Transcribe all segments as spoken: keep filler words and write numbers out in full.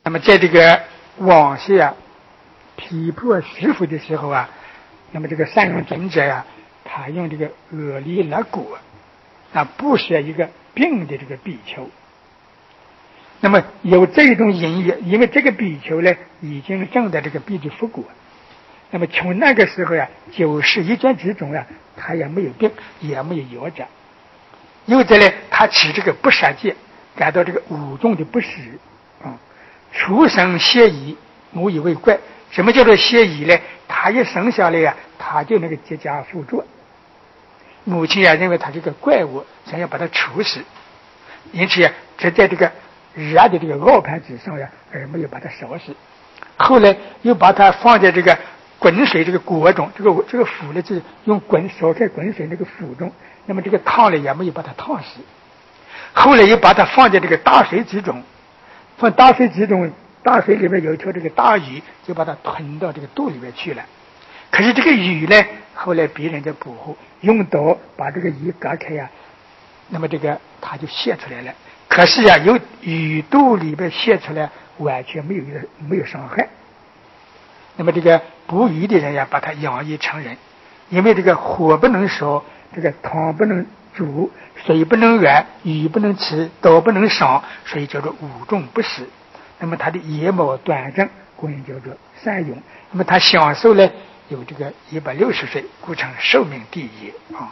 那么在这个往昔啊批破师傅的时候啊，那么这个善用尊者呀、啊，他用这个阿利拉果啊布施一个病的这个比丘。那么有这种隐喻，因为这个比丘呢已经证得这个必知复果。那么从那个时候呀、啊，九十一劫之中啊，他也没有病，也没有夭折。又者呢，他持这个不杀戒，感到这个五种的不实啊，出生邪疑，无以为怪。什么叫做邪疑呢？他一生下来呀、啊，他就那个结跏附着。母亲呀、啊、认为他这个怪物，想要把他处死，因此呀、啊，只在这个热的这个熬盘之上呀，而没有把它烧死。后来又把它放在这个滚水这个锅中，这个这个釜呢是用滚烧开滚水那个釜中，那么这个烫呢也没有把它烫死。后来又把它放在这个大水之中，放大水之中，大水里面有一条这个大鱼，就把它吞到这个肚里面去了。可是这个鱼呢，后来别人在捕获，用刀把这个鱼割开呀、啊，那么这个它就泄出来了。可是呀、啊，由鱼肚里边泄出来，完全没有没有伤害。那么这个捕鱼的人呀，把它养育成人，因为这个火不能烧，这个汤不能煮，水不能源，鱼不能吃，刀不能伤，所以叫做五种不食。那么他的野毛端正，故人叫做善用。那么他享受呢，有这个一百六十岁，故称寿命第一啊。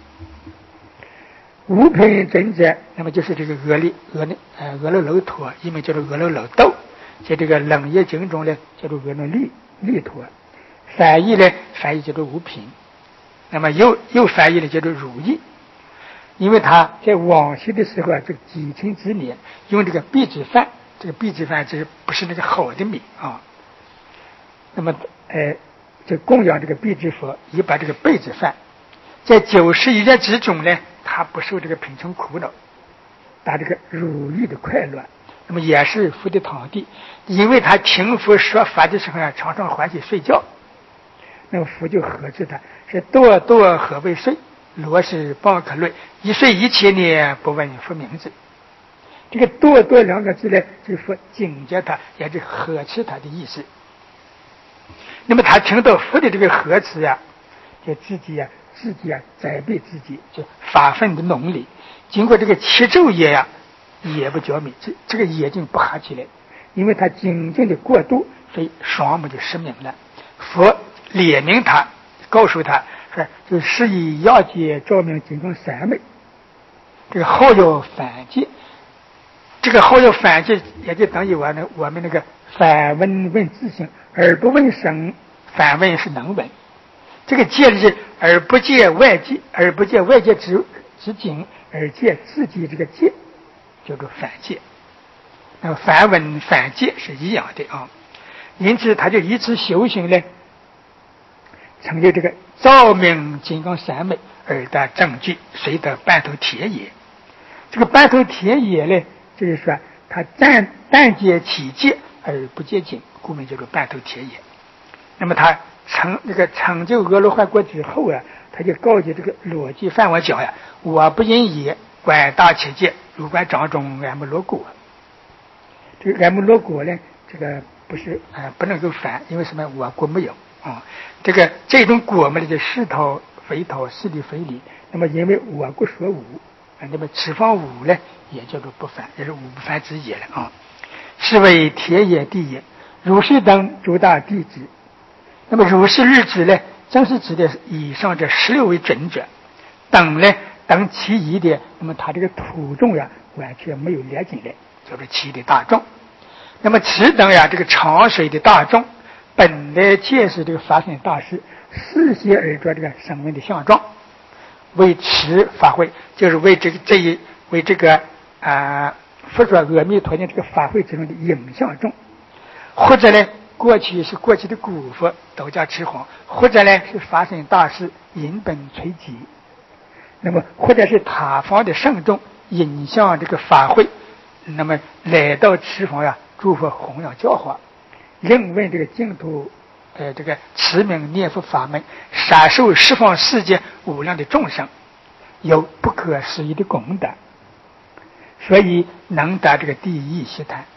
五品真者，那么就是这个阿利阿利呃阿罗楼陀，因为叫做阿罗楼豆，在这个冷业经中呢，叫做阿罗利利陀。翻译呢，翻译叫做五品。那么又又翻译呢，叫做如意。因为他在往昔的时候啊，这个几千之年用这个篦子饭，这个篦子饭这不是那个好的米啊。那么呃，就供养这个篦子佛，也把这个篦子饭，在九十一劫之中呢，他不受这个贫穷苦恼，打这个如意的快乐。那么也是佛的堂弟，因为他听佛说法的时候啊，常常欢喜睡觉。那么佛就呵斥他，是多多何为睡？罗是报可累，一睡一千年，不问佛名字。这个多多两个字呢，就是佛警戒他，也是呵斥他的意思。那么他听到佛的这个呵斥呀、啊，就自己呀、啊，自己啊责备自己，就发奋的努力。经过这个七昼夜呀、啊，也不觉迷，这这个眼睛不合起来，因为他精进的过度，所以双目就失明了。佛列明他，告诉他说，就是以要解照明金刚三昧，这个好要反戒，这个好要反戒，也就等于我那我们那个反问问自性，而不问生，反问是能问。这个戒是而不戒外界，而不戒外界之之境，而戒自己这个戒，叫做反戒。那么反问反戒是一样的啊，因此他就以此修行呢，成就这个照明金刚三昧而得正觉，虽得半头铁也。这个半头铁也呢，就是说他但但戒起戒而不戒经，故名叫做半头铁也。那么他成那个成就阿罗汉果之后啊，他就告诫这个罗辑梵王讲呀：“我不因也，观大切戒，如观掌中俺们罗果。”这个俺们罗果呢，这个不是啊、呃，不能够反，因为什么？我国没有啊。这个这种果嘛，就是陶非陶，是理非理。那么因为我国说无啊，那么此方无呢，也叫做不反，也是无不反之也了啊。是为田野地也，如是等诸大弟子。那么如是日子呢，正是指的以上这十六位准者。等呢，等其一的，那么他这个土众呀，完全没有列进来，叫做其的大众。那么此等呀，这个长水的大众，本来见识这个法身大师，视线而着这个声闻的相状，为持法会，就是为这个这一为这个啊、呃、佛说阿弥陀经这个法会之中的影像众，或者呢，过去是过去的古佛道家持皇，或者呢是法身大师引本垂集，那么或者是他方的圣众引向这个法会，那么来到持方呀，诸佛弘扬教化，认为这个净土呃这个持名念佛法门，闪受十方世界无量的众生，有不可思议的功德，所以能得这个第一悉檀。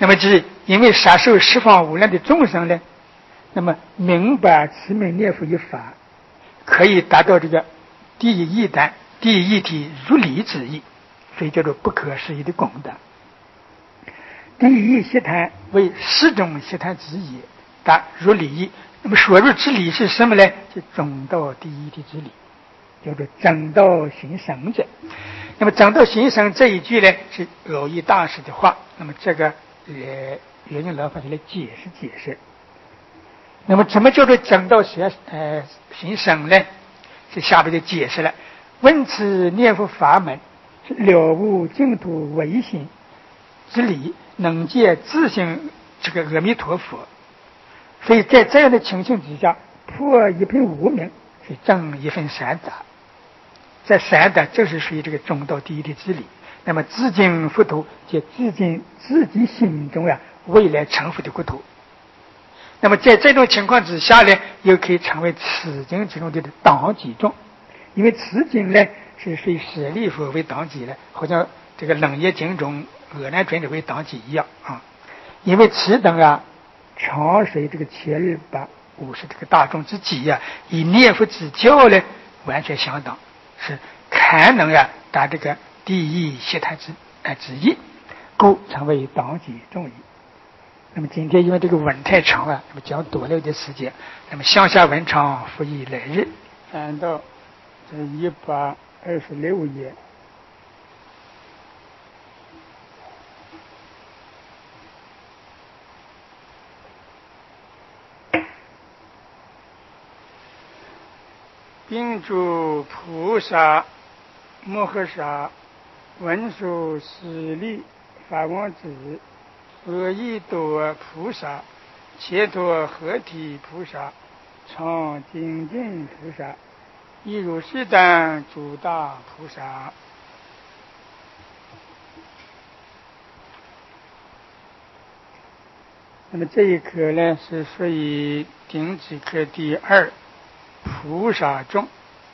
那么就是因为杀受十方无量的众生呢，那么明白持名念佛一法，可以达到这个第一义单、第一义体如理之意，所以叫做不可思议的功德。第一义悉谈为十种悉谈之一，达如理义。那么所入之理是什么呢？就中道第一体之理，叫做正道行神者。那么正道行神这一句呢，是耦益大师的话。那么这个呃，圆净老法就来解释解释。那么什么叫做正道行呃行神呢？是下边就解释了。闻此念佛法门，是了悟净土唯心之理，能见自性这个阿弥陀佛。所以在这样的情形之下，破一品无明，是正一分三杂。在三德正是属于这个中道第一的之理。那么自尽佛土，就自尽自己心中啊未来成佛的国土。那么在这种情况之下呢，又可以成为此经之中的当机众，因为此经呢是属于舍利佛为当机的，好像这个楞严经中阿难尊者为当机一样啊。因为此等啊常随这个千日百五十这个大众之机呀、啊，以念佛之教呢完全相当，是堪能呀、啊、达这个第一悉谈之呃之意，故成为当机众义。那么今天因为这个文太长啊，那么讲多了一点时间，那么向下文长复以来日。看到这一百二十六页。并诸菩萨摩诃萨文殊师利法王子阿逸多菩萨伽多合提菩萨常精进菩萨亦如是等诸大菩萨。那么这一课呢是属于顶止课第二，菩萨众。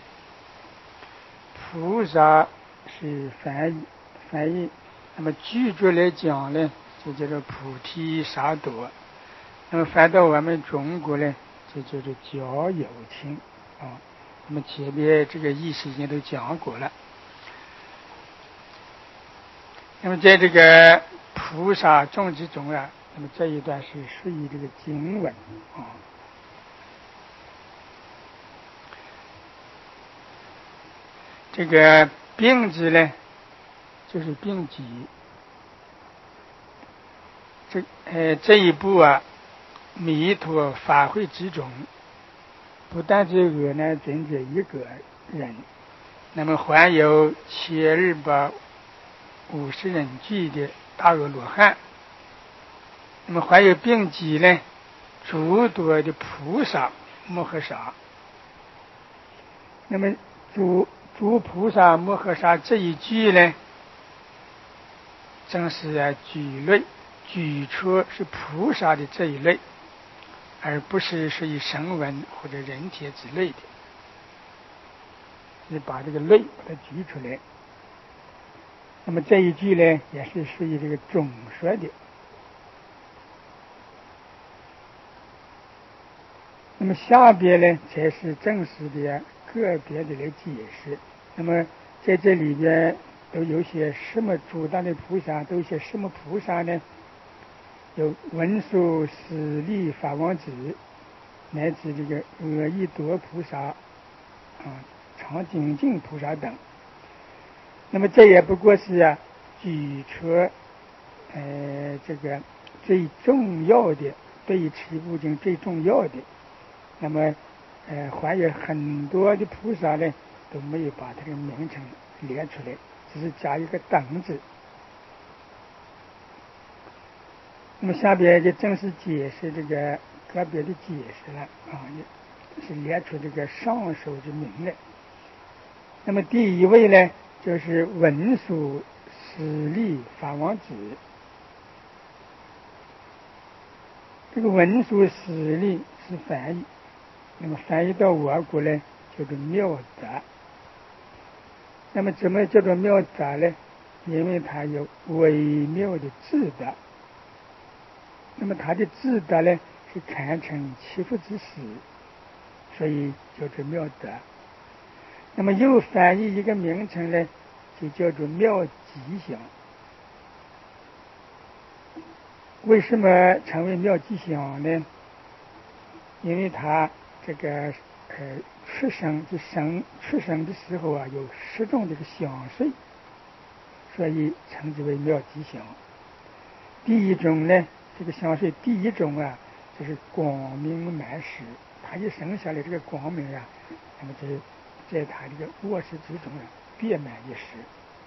菩萨是翻译翻译，那么句句来讲呢，就叫做菩提萨埵。那么翻到我们中国呢，就叫做较有情啊。那么前面这个意思已经都讲过了。那么在这个菩萨众之中啊，那么这一段是属于这个经文啊。这个并字呢，就是并集。这呃这一部啊，弥陀法会之中，不但只阿难尊者一个人，那么还有千二百五十人聚的大阿罗汉，那么还有并集呢，诸多的菩萨摩诃萨。那么诸诸菩萨摩诃萨这一句呢，正是啊举类举出是菩萨的这一类，而不是属于声闻或者人天之类的。是把这个类把它举出来。那么这一句呢，也是属于这个总说的。那么下边呢，才是正式的个别的来解释。那么在这里边都有些什么诸大的菩萨，都有些什么菩萨呢？有文殊师利法王子，乃至这个阿逸多菩萨啊、常精进菩萨等。那么这也不过是啊举出呃这个最重要的，对于持部经最重要的。那么呃还有很多的菩萨呢都没有把这个名称列出来，只是加一个等字。那么下边就正式解释这个个别的解释了啊，是列出这个上首之名来。那么第一位呢，就是文殊师利法王子。这个文殊师利是翻译，那么翻译到我国呢叫做妙则。那么怎么叫做妙则呢？因为它有微妙的智德。 那么他的自德呢是堪称祈福之始，所以叫做妙德。那么又翻译一个名称呢，就叫做妙吉祥。为什么称为妙吉祥呢？因为他这个呃出生就生出生的时候啊，有十种这个香水，所以称之为妙吉祥。第一种呢，这个香水第一种啊，就是光明满室，他一生下来这个光明啊，那么在在他这个卧室之中啊，遍满一时。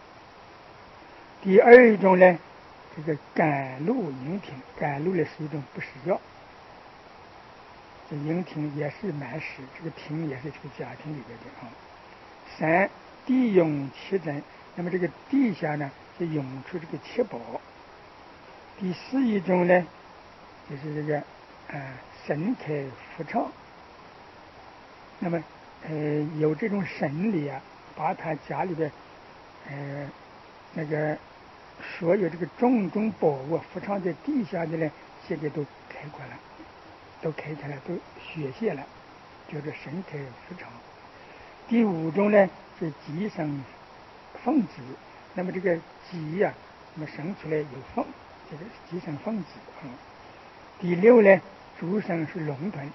第二种呢，这个甘露盈庭，甘露呢是一种不食药，这盈庭也是满室，这个庭也是这个家庭里边的啊。三地涌七珍，那么这个地下呢就涌出这个七宝。第四一种呢，就是这个啊、呃、神开福畅，那么呃有这种神力啊，把他家里边呃那个所有这个种种宝物伏藏在地下的呢，现在都开阔了，都开开了，都雪泄了，叫做神开伏藏。第五种呢是鸡生凤子，那么这个鸡呀、啊，那么生出来有凤，这个鸡生凤子啊。第六呢，猪生是龙豚。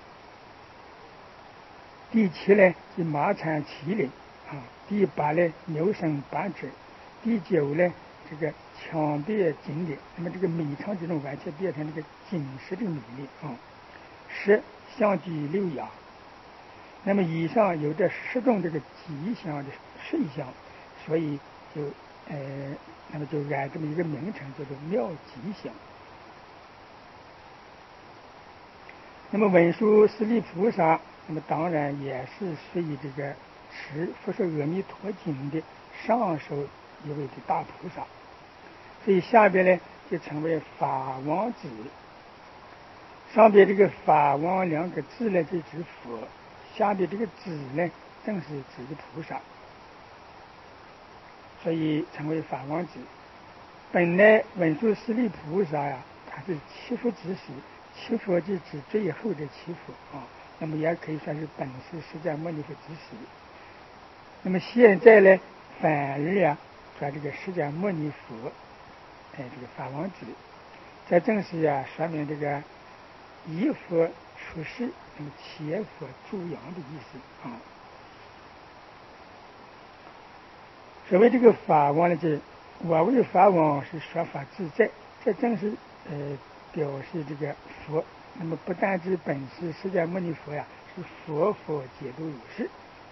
第七呢是马产麒麟啊。第八呢牛生八只。第九呢这个强变锦鲤，那么这个米肠这种完全变成这个锦实的米粒啊。十相聚六爻，那么以上有这十种这个吉祥的瑞象，所以就呃那么就按这么一个名称叫做妙吉祥。那么文殊师利菩萨，那么当然也是属于这个持佛说阿弥陀经的上首一位的大菩萨，所以下边呢就称为法王子。上边这个法王两个字呢就指佛，下边这个子呢正是指的菩萨，所以称为法王子。本来文殊师利菩萨呀、啊，他是七佛之始，七佛就指最后的七佛啊，那么也可以算是本师释迦牟尼佛之始。那么现在呢，反而啊，说这个释迦牟尼佛，哎，这个法王子，这正是啊，说明这个一佛出世，那么千佛助扬的意思啊。所谓这个法王呢，就是我为法王是说法自在，这正是呃表示这个佛。那么不但指本师释迦牟尼佛呀，是佛佛皆都如是。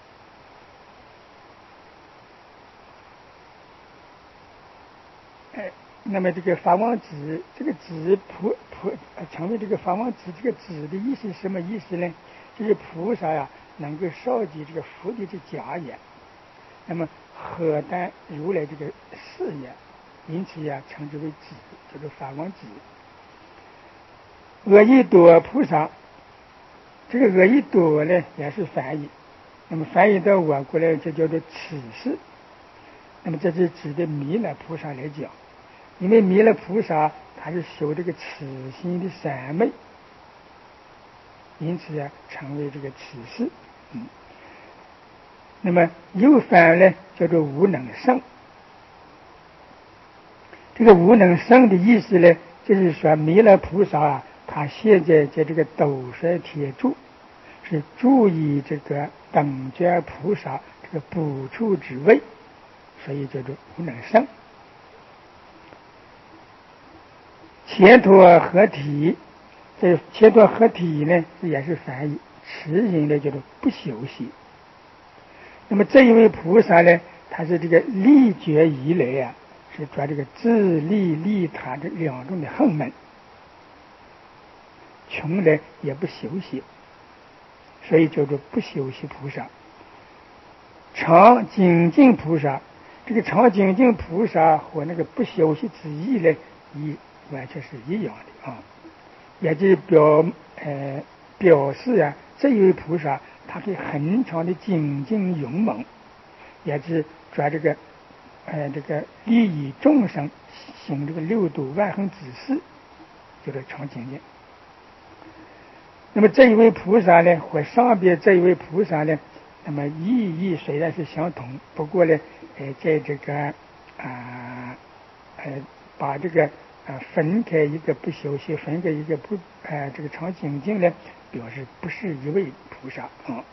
哎，那么这个法王子，这个子菩菩成为这个法王子，这个子的意思是什么意思呢？就是菩萨呀，能够绍及这个佛的这家业，那么何担如来这个事业，因此呀，称之为子，叫做法王子。阿逸多菩萨，这个阿逸多呢也是翻译，那么翻译到我国来就叫做此事。那么这是指的弥勒菩萨来讲，因为弥勒菩萨他是修这个慈心的三昧，因此啊成为这个此事。嗯，那么又翻呢叫做无能胜。这个无能胜的意思呢，就是说弥勒菩萨啊，他现在在这个斗率天柱，是注意这个等觉菩萨这个补处之位，所以叫做无能胜。前陀合体，这前陀合体呢也是翻译，词音呢叫做不休息。那么这一位菩萨呢，他是这个立觉以来啊，是抓这个自利利他这两种的横门，从来也不休息，所以叫做不休息菩萨。常精进菩萨，这个常精进菩萨和那个不休息之意呢，一完全是一样的啊，也就表呃表示啊，这一位菩萨他可以很长的精进勇猛，也是抓这个呃这个利益众生，行这个六度万恒之事， 就是常清净。那么这一位菩萨呢，和上边这一位菩萨呢，那么意义虽然是相同，不过呢，呃，在这个啊呃把这个啊分开一个不修习，分开一个不呃这个常清净呢，表示不是一位菩萨啊。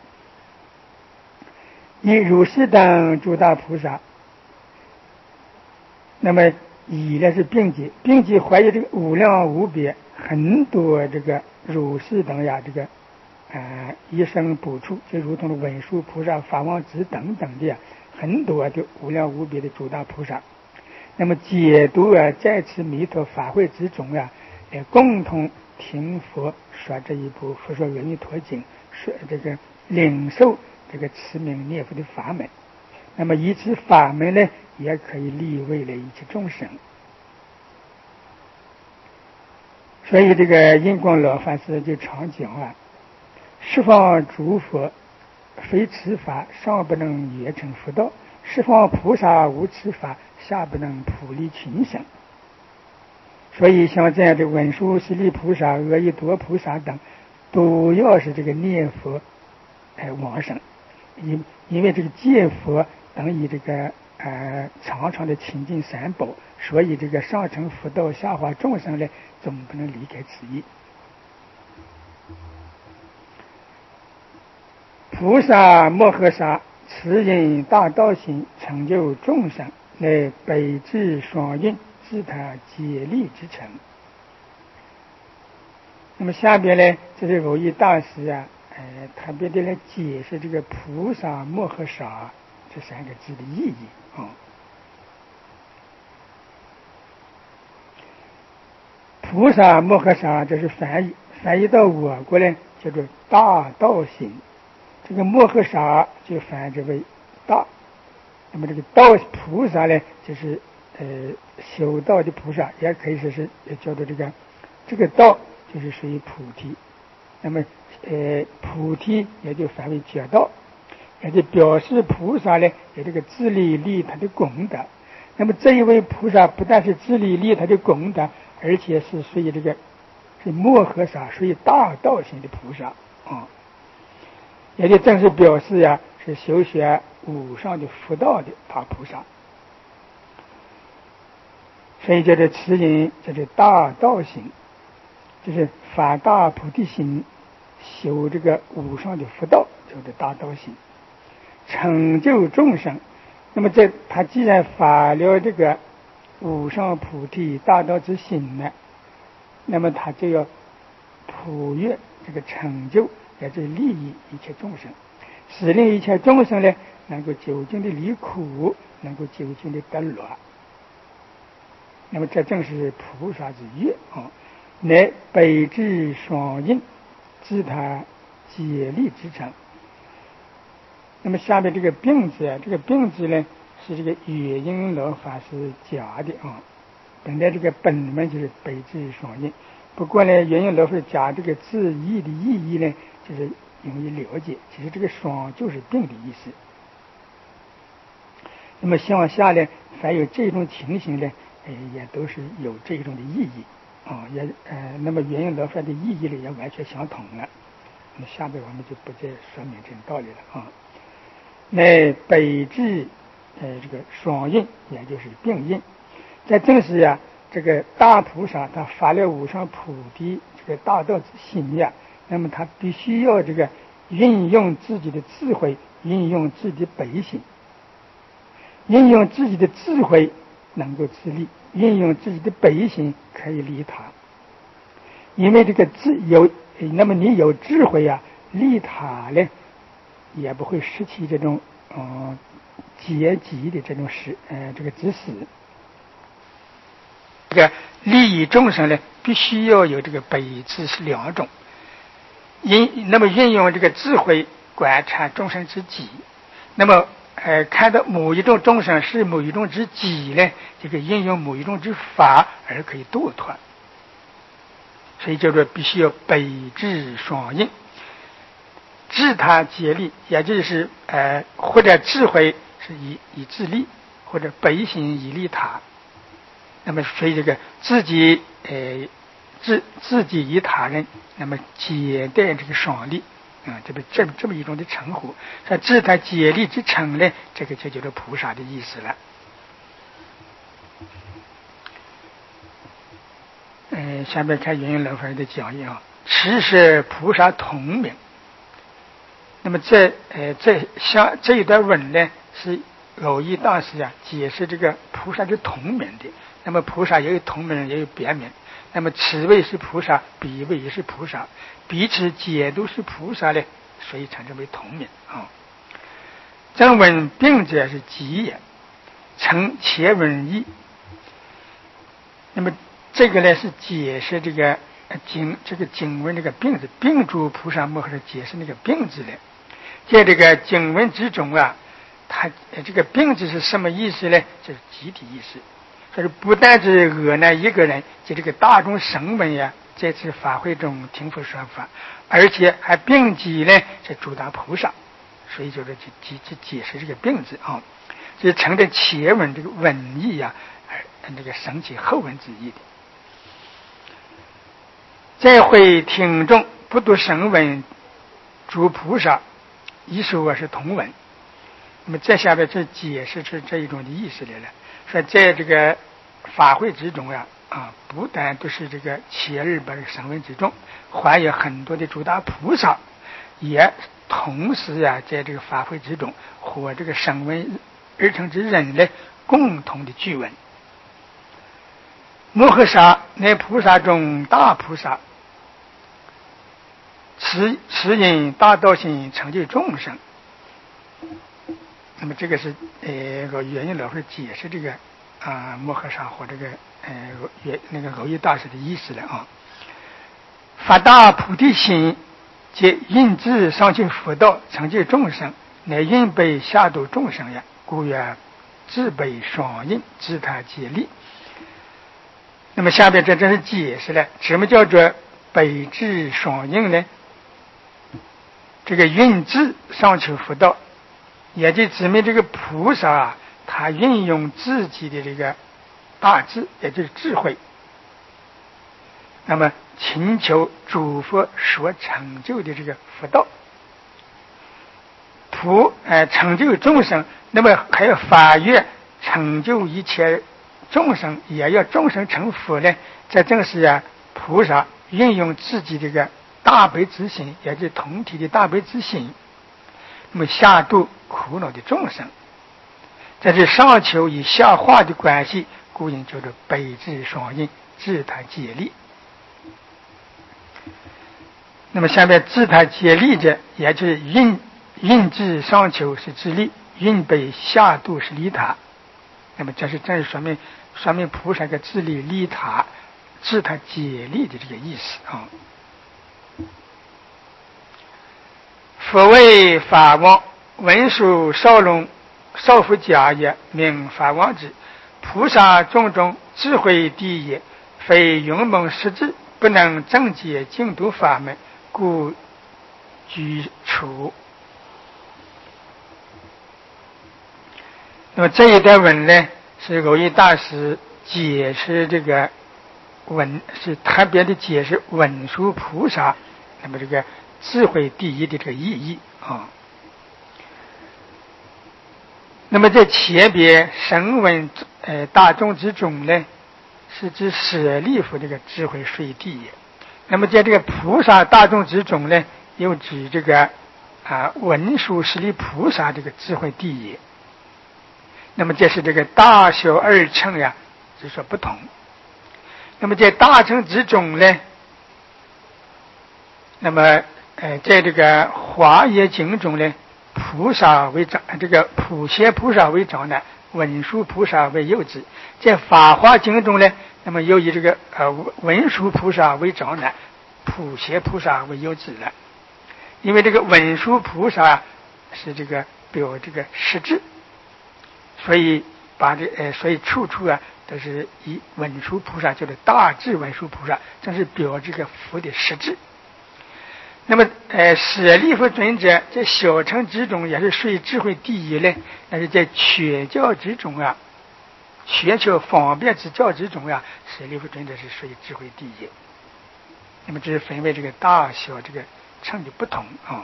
以如是等诸大菩萨，那么以呢是并记，并记怀疑这个无量无边很多这个如是等呀，这个啊一生补处，就如同的文殊菩萨、法王子等等的呀，很多的无量无边的诸大菩萨。那么解读啊，在此弥陀法会之中啊，也共同听佛说这一部《佛说阿弥陀经》，说这个领受这个持名念佛的法门。那么以此法门呢，也可以利慰了一切众生。所以这个印光老法师就常讲啊，十方诸佛非此法，上不能圆成佛道；十方菩萨无此法，下不能普利群生。所以像这样的文殊师利菩萨、阿逸多菩萨等，都要是这个念佛哎往生，因因为这个见佛等于这个呃常常的亲近三宝，所以这个上乘佛道，下化众生呢，总不能离开此意。菩萨摩诃萨持引大道行，成就众生，乃北至双运，自他解力之成。那么下边呢，这是蕅益大师啊，呃，特别的来解释这个菩萨摩诃萨这三个字的意义啊。菩萨摩诃萨这是翻译，翻译到我国呢叫做大道行。这个摩诃萨就翻译为大，那么这个道菩萨呢，就是呃修道的菩萨，也可以说是也叫做这个这个道就是属于菩提。那么呃菩提也就翻为觉道，也就表示菩萨呢有这个自利利他的功德。那么这一位菩萨不但是自利利他的功德，而且是属于这个是摩诃萨，属于大道型的菩萨啊。也就正是表示呀、啊，是修学无上的佛道的大菩萨。所以叫做持引，叫做大道行，就是发大菩提心，修这个无上的佛道，叫做大道行，成就众生。那么这他既然发了这个无上菩提大道之心呢，那么他就要普悦这个成就，也就是利益一切众生，使令一切众生呢能够究竟的离苦，能够究竟的得乐。那么这正是菩萨之愿啊，乃北至双运，自他解力之成。那么下面这个并字啊，这个并字呢是这个元音老法师加的啊，本来这个本文就是北至双运，不过呢元音老法师加这个字义的意义呢，就是容易了解，其实这个双就是并的意思。那么向下呢，凡有这种情形呢，呃，也都是有这种的意义啊，也呃，那么元音老法的意义呢也完全相同了。那么下面我们就不再说明这种道理了啊。乃北至呃这个双运，也就是并印，在正是呀、啊，这个大菩萨他发了无上菩提这个大道之心呀，那么他必须要这个运用自己的智慧，运用自己的本心，运用自己的智慧能够自利，运用自己的本心可以利他。因为这个智有，那么你有智慧呀、啊，利他呢也不会失去这种呃阶级的这种实呃这个知识。这个利益众生呢，必须要有这个本智是两种。因那么运用这个智慧观察众生之己，那么呃看到某一种众生是某一种之己呢，这个运用某一种之法而可以度脱。所以叫做必须要北智双运，智他解力，也就是呃或者智慧是以以自利，或者本心以利他。那么所以这个自己呃自自己与他人，那么结带这个双利啊，这么这这么一种的称呼。说自他结力之称呢，这个就叫做菩萨的意思了。嗯，下面看云云老师的讲义啊，持是菩萨同名。那么这呃这像这一段文呢，是耦益大师啊解释这个菩萨的同名的。那么菩萨也有同名，也有别名。那么此位是菩萨，彼位也是菩萨，彼此皆都是菩萨呢，所以称之为同名啊。正文并者是集也，称前文义。那么这个呢是解释这个经这个经文这个病字，病诸菩萨摩诃萨解释那个病字的。在这个经文之中啊，它这个病字是什么意思呢？就是集体意思。就是不但是我呢一个人在这个大众声闻呀，在此法会中听佛说法，而且还并集呢是诸大菩萨，所以就是去去解释这个病字啊，就是乘着前文这个文义呀，而这个升起后文之意的。再会听众不读声闻诸菩萨，一说是同文。那么在下边这解释出这一种的意思来了，说在这个法会之中呀，啊，不但都是这个前日本声闻之众，还有很多的诸大菩萨，也同时呀，在这个法会之中和这个声闻而成之人呢，共同的具闻。摩诃萨乃菩萨中大菩萨，此此因大道心成就众生。那么这个是呃，个原因老师解释这个啊、呃、摩诃萨和这个呃原那个耦益大师的意思了啊。发大菩提心，即因自上求佛道，成就众生，乃因悲下度众生呀，故曰自悲双因，自他皆利。那么下边这真是解释了什么叫做悲智双因呢？这个运智上求佛道，也就指明这个菩萨啊，他运用自己的这个大智，也就是智慧，那么请求诸佛所成就的这个佛道，普呃成就众生，那么还要发愿成就一切众生，也要众生成佛呢。这正是啊，菩萨运用自己这个大悲之心，也就是同体的大悲之心，那么下度苦恼的众生，这是上求与下化的关系，故因叫做悲智双因，自他皆利。那么下面自他皆利者，也就是运运智上求是自利，运悲下度是利他。那么这是正是说明说明菩萨个自利利他、自他皆利的这个意思啊。佛为法王，文殊少龙少复家也，名法王之。菩萨种种智慧第一，非勇猛识智，不能正解净土法门，故居处。那么这一段文呢，是耦益大师解释这个文，是特别的解释文殊菩萨那么这个智慧第一的这个意义啊。那么在前边声闻呃大众之中呢，是指舍利弗这个智慧虽第一。那么在这个菩萨大众之中呢，又指这个啊文殊师利菩萨这个智慧第一。那么这是这个大小二乘呀，之所不同。那么在大乘之中呢，那么呃在这个华严经中呢，菩萨为长，这个普贤菩萨为长男，文殊菩萨为幼子。在法华经中呢，那么又以这个呃文殊菩萨为长男，普贤菩萨为幼子了。因为这个文殊菩萨是这个表这个实质，所以把这呃所以处处啊都是以文殊菩萨叫做大智文殊菩萨，这是表这个佛的实质。那么呃舍利弗尊者在小乘之中也是属于智慧第一呢，但是在全教之中啊，全球方便之教之中啊，舍利弗尊者是属于智慧第一。 那么这是分为这个大小这个称的不同啊。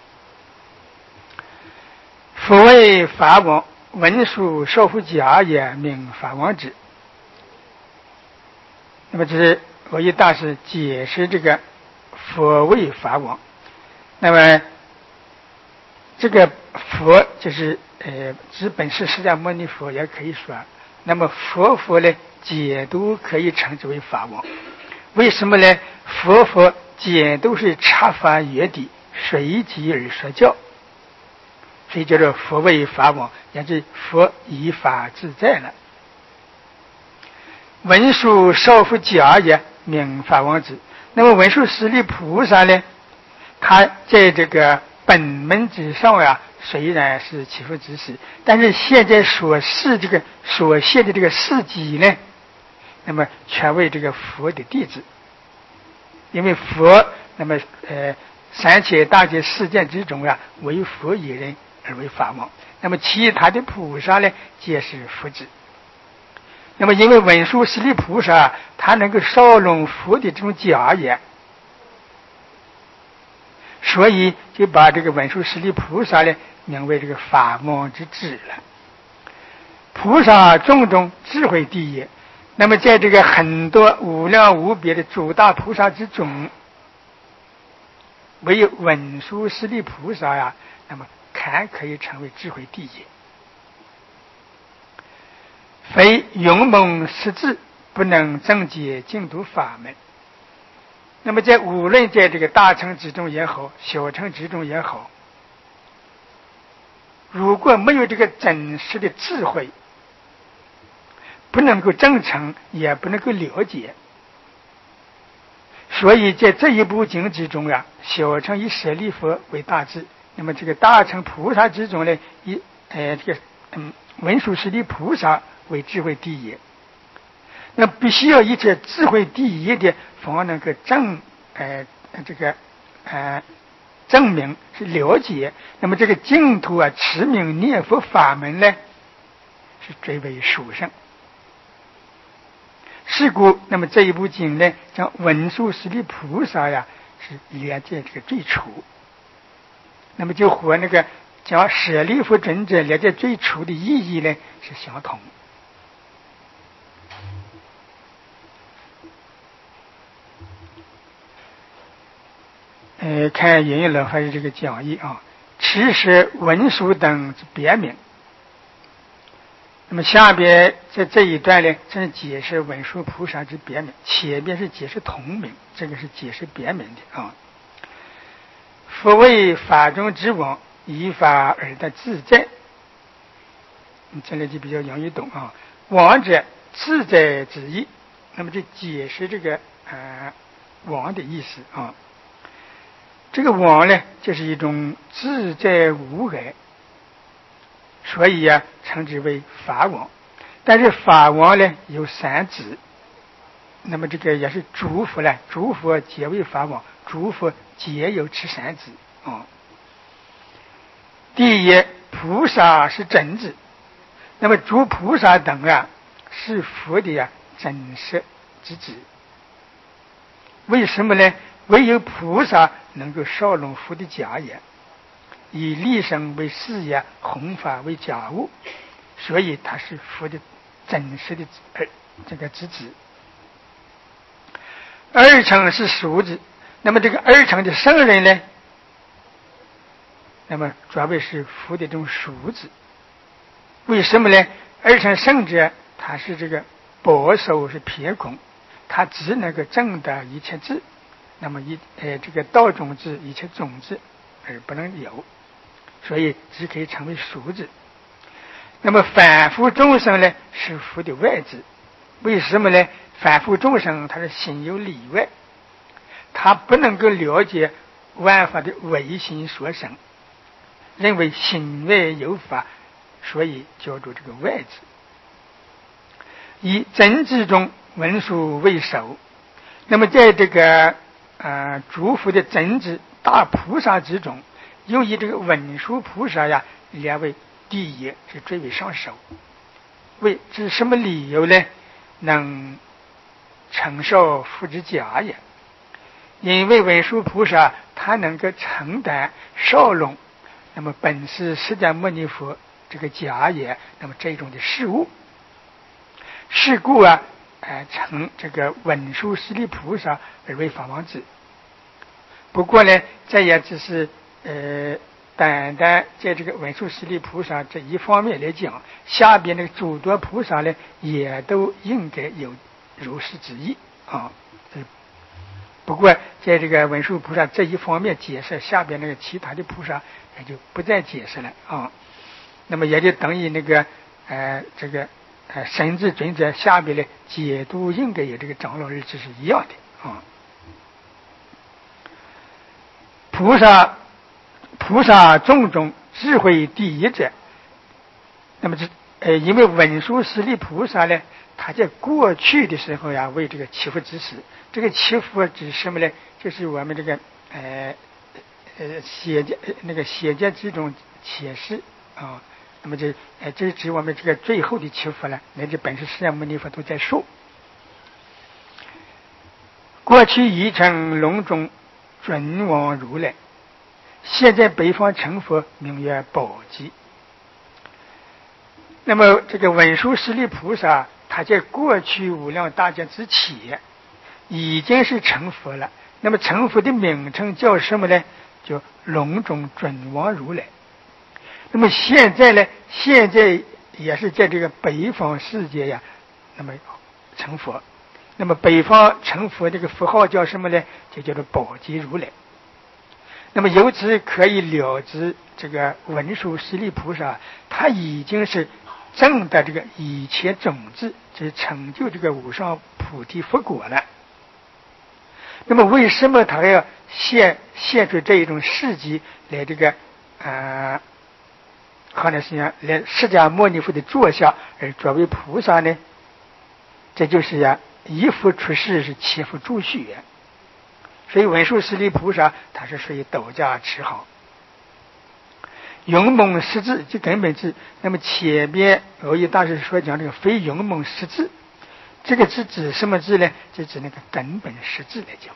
夫为法王，文书少乎假也，名法王之。那么这是我一大师解释这个佛为法王。那么这个佛就是呃指本师释迦牟尼佛也可以说。那么佛佛呢解读可以称之为法王。为什么呢？佛佛解都是察法约的，随机而说教，所以叫做佛为法王，也就是佛以法自在了。文殊少乎假也，名法王之。那么文殊师利菩萨呢，他在这个本门之上呀，虽然是起伏之事，但是现在所示这个所现的这个事迹呢，那么全为这个佛的弟子。因为佛那么呃三千大千世界之中啊，为佛一人而为法王。那么其他的菩萨呢，皆是佛子。那么因为文殊师利菩萨他能够少拢佛的这种假言，所以就把这个文殊师利菩萨呢名为这个法王之子了。菩萨种种智慧第一。那么在这个很多无量无边的诸大菩萨之中，唯有文殊师利菩萨呀，那么堪可以成为智慧第一。非勇猛识字，不能正解净土法门。那么在无论在这个大乘之中也好，小乘之中也好，如果没有这个真实的智慧，不能够证成，也不能够了解。所以在这一部经之中啊，小乘以舍利佛为大智，那么这个大乘菩萨之中呢，以呃这个嗯文殊师利菩萨为智慧第一。那必须要以这智慧第一的，方能够证呃这个呃证明是了解。那么这个净土啊，持名念佛法门呢，是最为殊胜。是故，那么这一部经呢，将文殊师利菩萨呀是连在这个最初，那么就和那个将舍利弗尊者连在最初的意义呢是相同。呃，看引用老法师这个讲义啊，其实文殊等之别名。那么下边在这一段呢，正解释文殊菩萨之别名，前边是解释同名，这个是解释别名的啊。佛为法中之王，以法而得自在。这里就比较容易懂啊。王者自在之意，那么就解释这个呃王的意思啊。这个王呢，就是一种自在无碍。所以啊，称之为法王。但是法王呢有三子，那么这个也是诸佛呢，诸佛皆为法王，诸佛皆有此三子啊。第一，菩萨是真子，那么诸菩萨等啊是佛的啊真实之子。为什么呢？唯有菩萨能够少拢佛的假言，以立身为事业，弘法为家务，所以他是佛的真实的儿这个之子。二乘是俗子，那么这个二乘的圣人呢，那么主要是佛的这种俗子。为什么呢？二乘圣者他是这个保守是偏空，他只能够证得一切智，那么一呃这个道种智一切种智而不能有，所以只可以成为俗子。那么凡夫众生呢，是佛的外子。为什么呢？凡夫众生他是心有理外，他不能够了解万法的唯心所生，认为心外有法，所以叫做这个外子。以真智中文殊为首，那么在这个呃诸佛的真智大菩萨之中，又以这个文殊菩萨呀列为第一，是最为上首。为这是什么理由呢？能承受佛之家也。 因为文殊菩萨他能够承担少龙，那么本是释迦牟尼佛这个家也，那么这种的事物，是故啊，呃，称这个文殊师利菩萨而为法王子。不过呢，这也只是呃，单单在这个文殊师利菩萨这一方面来讲，下边那个诸多菩萨呢，也都应该有如是之意啊。不过在这个文殊菩萨这一方面解释，下边那个其他的菩萨也就不再解释了啊。那么也就等于那个呃这个呃神智准者下边的解读应该有这个长老日志是一样的啊。菩萨菩萨众中智慧第一者，那么这呃因为文殊师利菩萨呢，他在过去的时候呀，为这个祈福之时，这个祈福指什么呢？就是我们这个呃呃写节那个写节之中启示啊。那么这呃这是指我们这个最后的祈福了，乃至本师释迦牟尼佛都在说。过去已成隆中准王如来，现在北方成佛，名曰宝积。那么这个文殊师利菩萨，他在过去无量大劫之前已经是成佛了。那么成佛的名称叫什么呢？叫隆中准王如来。那么现在呢，现在也是在这个北方世界呀，那么成佛。那么北方成佛这个符号叫什么呢？就叫做宝积如来。那么由此可以了知，这个文殊师利菩萨他已经是证的这个一切种子，就是成就这个无上菩提佛果了。那么为什么他要现现出这一种事迹来这个呃好像是来释迦牟尼佛的座下而作为菩萨呢？这就是呀，一佛出世是七佛住续呀。所以文殊师利菩萨他是属于斗家持行，勇猛识字就根本字。那么前边耦益大师所讲这个非勇猛识字，这个字指什么字呢？就指那个根本识字来讲。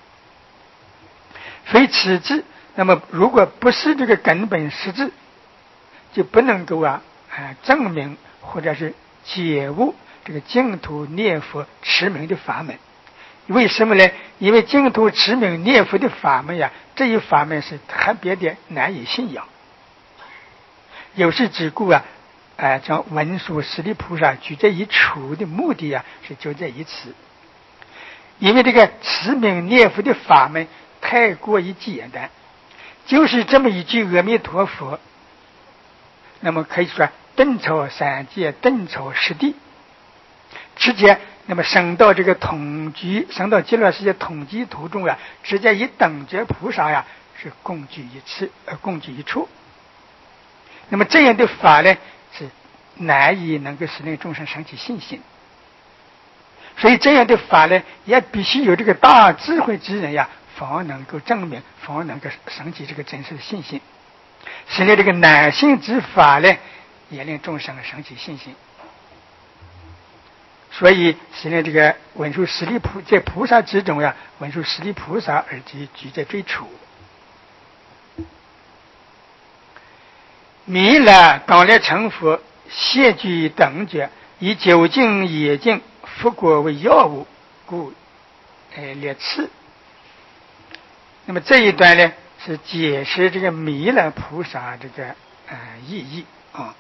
非此字，那么如果不是这个根本识字，就不能够啊啊证明或者是解悟这个净土念佛持名的法门。为什么呢？因为净土持名念佛的法门呀，这一法门是特别的难以信仰。有是只顾啊，呃，将文殊师利菩萨举这一处的目的呀，是就这一次。因为这个持名念佛的法门太过于简单，就是这么一句阿弥陀佛，那么可以说顿超三界，顿超十地，直接那么升到这个统居，升到极乐世界统居途中啊，直接以等觉菩萨呀是共居一次，呃，共居一处。那么这样的法呢，是难以能够使那个众生升起信心。所以这样的法呢，也必须有这个大智慧之人呀，方能够证明，方能够升起这个真实的信心。使得这个难信之法呢，也令众生升起信心。所以使得这个文殊师利菩在菩萨之中呀，文殊师利菩萨而居居在最初。弥勒刚来成佛，现居等觉，以究竟业境佛果为要务，故呃列次。那么这一段呢，是解释这个弥勒菩萨这个呃意义啊。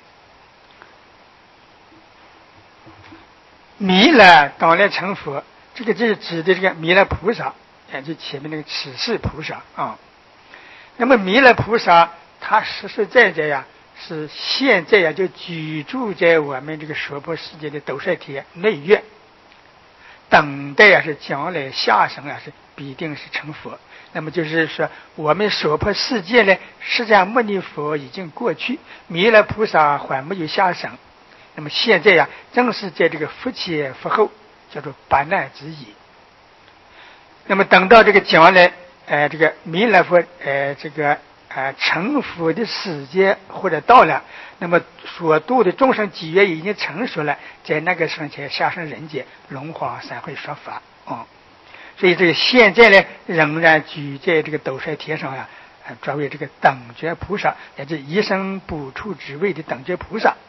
弥勒当来成佛，这个就是指的这个弥勒菩萨，也就前面那个此世菩萨啊。那么弥勒菩萨他实实在在呀，是现在呀就居住在我们这个娑婆世界的斗率天内院，等待呀是将来下生啊是必定是成佛。那么就是说，我们娑婆世界呢，释迦牟尼佛已经过去，弥勒菩萨还没有下生。那么现在呀，正是在这个佛前佛后，叫做八难之一。那么等到这个将来，呃，这个弥勒佛，呃，这个呃成佛的时间或者到了，那么所度的众生机缘已经成熟了，在那个时候才下生人间，龙华三会说法啊、嗯。 所以这个现在呢，仍然居在这个斗率天上呀、啊，作为这个等觉菩萨，也就是一生不出之位的等觉菩萨，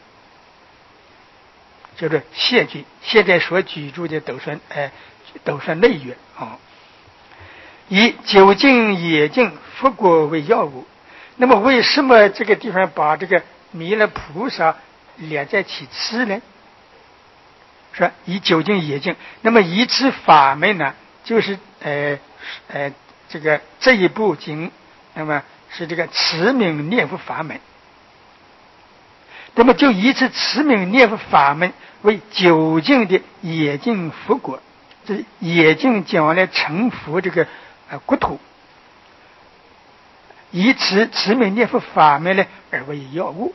就是现居现在所居住的斗率，呃，斗率内院啊，以究竟野境佛果为要务。那么为什么这个地方把这个弥勒菩萨连在其次呢？说以究竟野境，那么以此法门呢，就是呃呃这个这一部经，那么是这个持名念佛法门。那么就以此持名念佛法门为究竟的野境佛果，这野境将来成佛这个呃国土，以此持名念佛法门呢而为要务。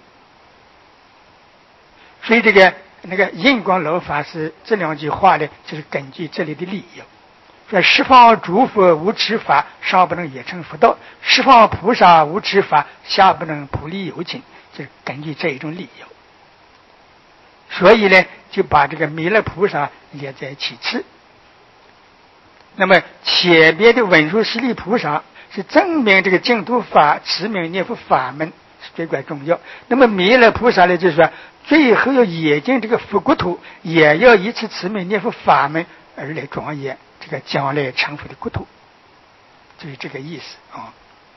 所以这个那个印光老法师这两句话呢，就是根据这里的理由，说十方诸佛无持法，上不能也成佛道；十方菩萨无持法，下不能普利有情，就是根据这一种理由。所以呢，就把这个弥勒菩萨列在其次。那么前边的文殊师利菩萨是证明这个净土法持名念佛法门是最关重要。那么弥勒菩萨呢，就是说最后要眼见这个佛国土，也要以此持名念佛法门而来庄严这个将来成佛的国土，就是这个意思啊。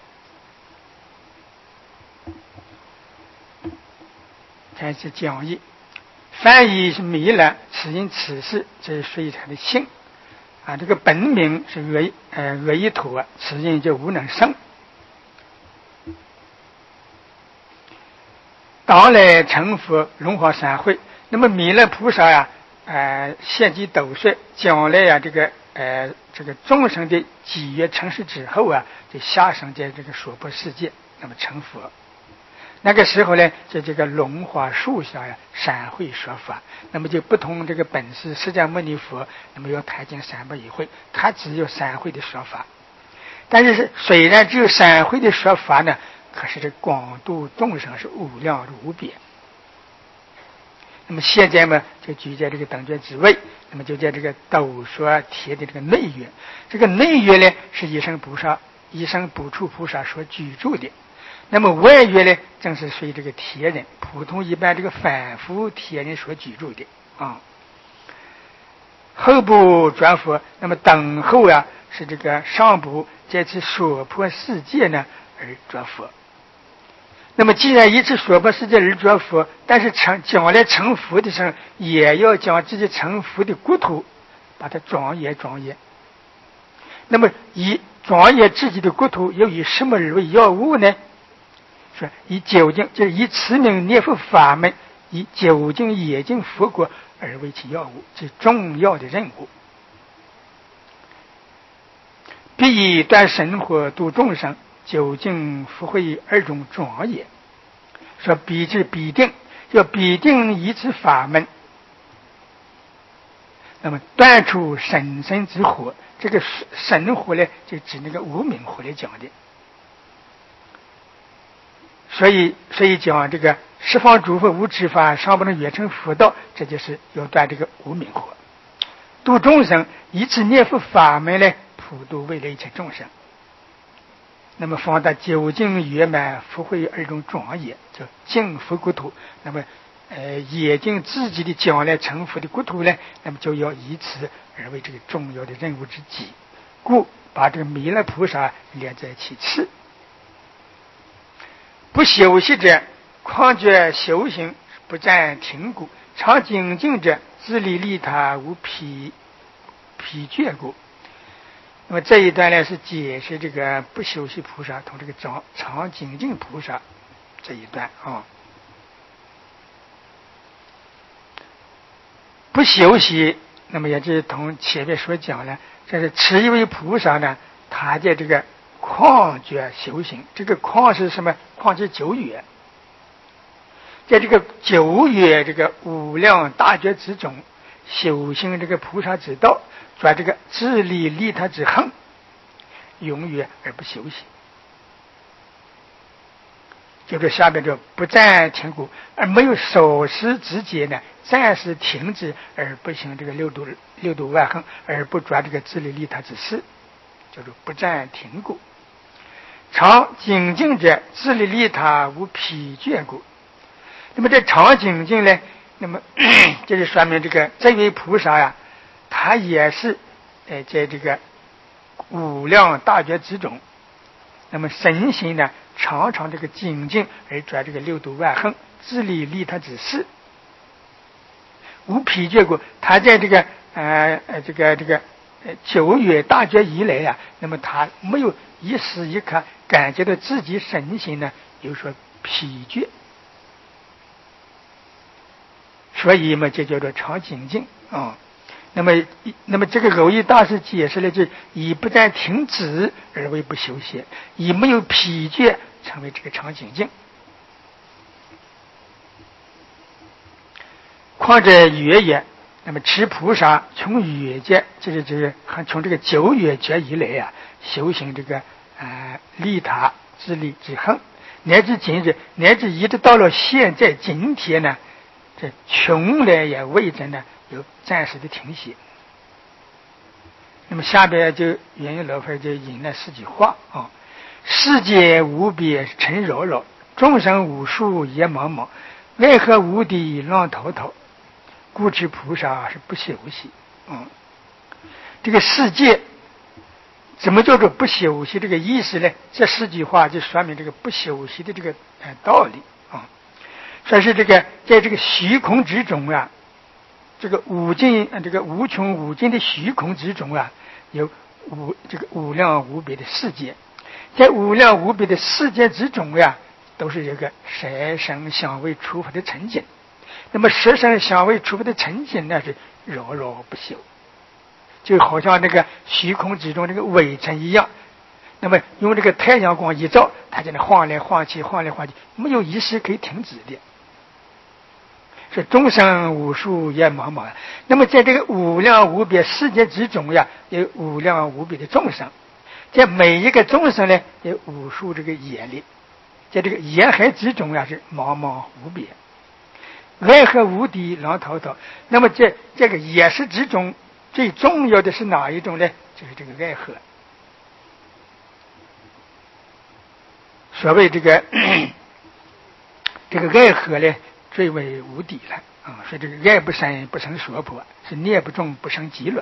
开始讲义，翻译是弥勒，此因此事，这是属于他的姓啊。这个本名是阿呃阿逸陀，此因就无能生。当来成佛，龙华三会。那么弥勒菩萨呀、啊，呃，现居斗率，将来呀、啊，这个呃，这个众生的几月成事之后啊，就下生在这个娑婆世界，那么成佛。那个时候呢，在这个龙华树下呀，三会说法。那么就不同这个本师释迦牟尼佛，那么要谈经三百一会，他只有三会的说法。但是虽然只有三会的说法呢，可是这广度众生是无量无边。那么现在嘛，就居在这个等觉之位，那么就在这个斗所贴的这个内院。这个内院呢，是一生菩萨、一生不处菩萨所居住的。那么外院呢，正是随这个天人、普通一般这个凡夫天人所居住的啊。后部转佛，那么等候啊，是这个上部在此娑婆世界呢而转佛。那么既然以此娑婆世界而转佛，但是成将来成佛的时候，也要将自己成佛的国土把它庄严庄严。那么以庄严自己的国土，又以什么而为要务呢？说以究竟，就是以持名念佛法门，以究竟眼镜佛国而为其要务，这重要的任务。必以断神火度众生，究竟福慧二种庄严。说必至必定，要必定以此法门，那么断除神身之火。这个神火呢，就指那个无明火来讲的。所以，所以讲这个十方诸佛无持法，上不能远成佛道，这就是要断这个无明火，度众生，以此念佛法门来普度未来一切众生。那么放大究竟圆满福慧二种庄严，叫净佛国土。那么，呃，眼睛自己的将来成佛的国土呢，那么就要以此而为这个重要的任务之急，故把这个弥勒菩萨列在其次。不休息者，况觉修行不暂停故；常精进者，自利利他无疲疲倦故。那么这一段呢，是解释这个不休息菩萨同这个常常精进菩萨这一段啊。不休息，那么也就是同前面所讲的，这是此一位菩萨呢，他在这个旷觉修行。这个旷是什么？旷是九月，在这个九月这个无量大觉之中修行这个菩萨之道，抓这个自利利他之恒，永远而不休息。 就是下边就不暂停故，而没有守时之间呢，暂时停止而不行这个六度六度外横，而不抓这个自利利他之事，就是不暂停故。常精进者，自利利他无疲倦故。那么这常精进呢，那么这就说明这个这位菩萨呀，他也是呃在这个无量大觉之中，那么身心呢常常这个精进而转这个六度外横，自利利他之事，无疲倦故。他在这个呃呃这个这个呃九月大觉以来呀、啊，那么他没有一时一刻感觉到自己身心呢有所疲倦，所以嘛，这叫做常精进啊。那么，那么这个耦益大师解释了，就以不暂停止而为不休息，以没有疲倦成为这个常精进。况者月也，那么持菩萨从月界，就是这个从这个九月节以来啊，修行这个呃利他自利之恒，乃至今日，乃至一直到了现在今天呢，这从来也未曾呢有暂时的停歇。那么下边就引用老佛就引了四句话啊：世界无边尘扰扰，众生无数也茫茫，为何无敌浪滔滔？故知菩萨是不休息。嗯，这个世界怎么叫做不休息？这个意思呢？这四句话就说明这个不休息的这个呃道理啊。说是这个在这个虚空之中啊，这个无尽这个无穷无尽的虚空之中啊，有无这个无量无边的世界，在无量无边的世界之中呀、啊，都是这个色声香味触法的沉浸。那么色声香味触法的沉浸呢，是扰扰不休，就好像那个虚空之中这个微尘一样。那么用这个太阳光一照，它在那晃来晃去，晃来晃去，没有一时可以停止的。是众生无数也茫茫。那么在这个无量无边世界之中呀，有无量无边的众生，在每一个众生呢，有无数这个业力，在这个业海之中呀，是茫茫无边，爱河无敌浪滔滔。那么在这个业识之中，最重要的是哪一种呢？就是这个爱河。所谓这个这个爱河呢，最为无敌了啊！所以这个爱不深不生说破，是念不重不生极乐。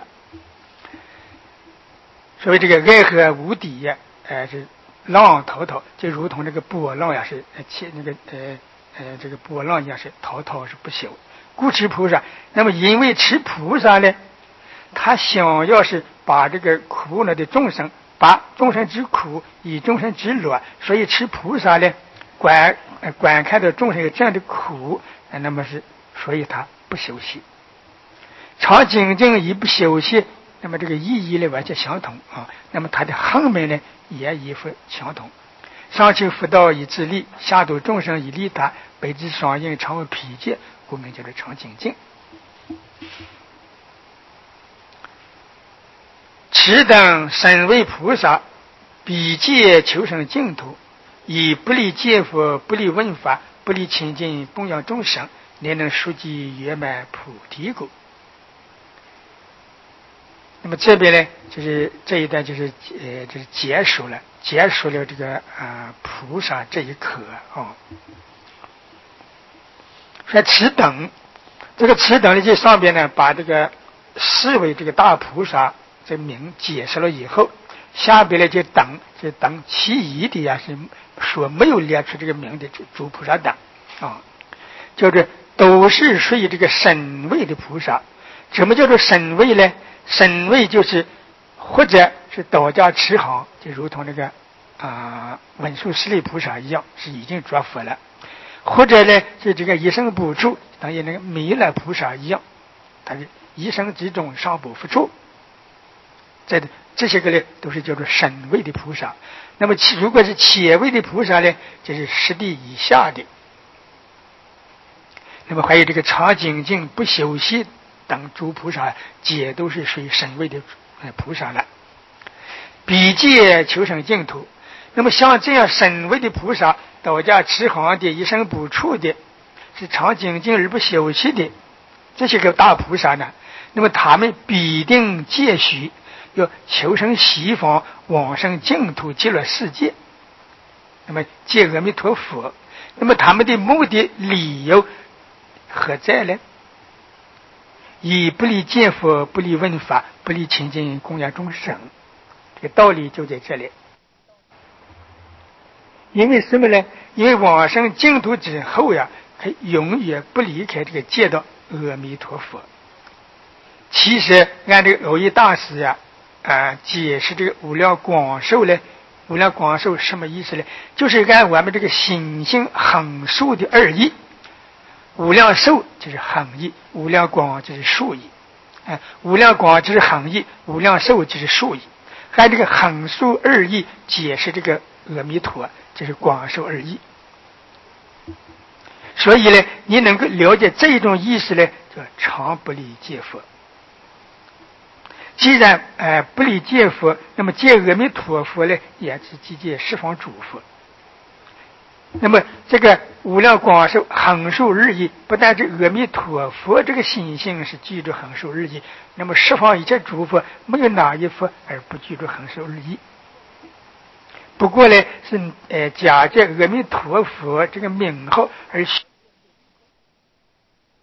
所谓这个爱河无敌呀，呃是浪滔滔，就如同这个波浪呀，是切那个呃呃这个波浪一样，是滔滔是不休。故持菩萨，那么因为持菩萨呢，他想要是把这个苦恼的众生，把众生之苦以众生之乐，所以持菩萨呢，观呃观看到众生有这样的苦，那么是所以他不休息，常精进以不休息，那么这个意义呢完全相同啊。那么他的行门呢也亦复相同。上求佛道以自利，下度众生以利他，北之双应，常为疲倦，故名叫做常精进。此等身为菩萨，比劫求生净土，以不离戒佛，不离问法，不离亲近供养众生，乃能速记圆满菩提果。那么这边呢，就是这一段就是呃，就是结束了，结束了这个啊、呃、菩萨这一课啊。说此等，这个此等呢，这上边呢，把这个视为这个大菩萨这名解释了以后，下边呢就等就等其余的呀，是说没有列出这个名的诸菩萨等啊，叫做都是属于这个身位的菩萨。什么叫做身位呢？身位就是或者是道家持行，就如同那个啊文殊师利菩萨一样，是已经着佛了；或者呢是这个一生不住，等于那个弥勒菩萨一样，他是一生之中尚不复处。这这些个呢都是叫做身位的菩萨。那么如果是切位的菩萨呢，就是十地以下的。那么还有这个常精进不休息等诸菩萨，皆都是属于身位的菩萨了。比劫求生净土，那么像这样身位的菩萨， 道家持行的，一生不处的，是常精进而不休息的，这些个大菩萨呢，那么他们必定戒许要求生西方，往生净土极乐世界，那么见阿弥陀佛。那么他们的目的理由何在呢？以不离见佛，不离闻法，不离清净供养众生，这个道理就在这里。因为什么呢？因为往生净土之后呀，他永远不离开这个见到阿弥陀佛。其实按这个耦一大师呀，啊、呃，解释这个无量广寿呢，无量广寿什么意思呢？就是按我们这个心性横竖的二义，无量寿就是横义，无量广就是竖义，啊、呃，无量广就是横义，无量寿就是竖义，按这个横竖二义解释这个阿弥陀，这是广寿二义。所以呢，你能够了解这种意思呢，叫常不离见佛。既然呃不离见佛，那么见阿弥陀佛呢，也是即见十方诸佛。那么这个无量广寿横竖日益，不但这阿弥陀佛这个心性是记住横竖日益，那么十方一切诸佛没有哪一佛而不记住横竖日益。不过呢，是呃假借阿弥陀佛这个名号而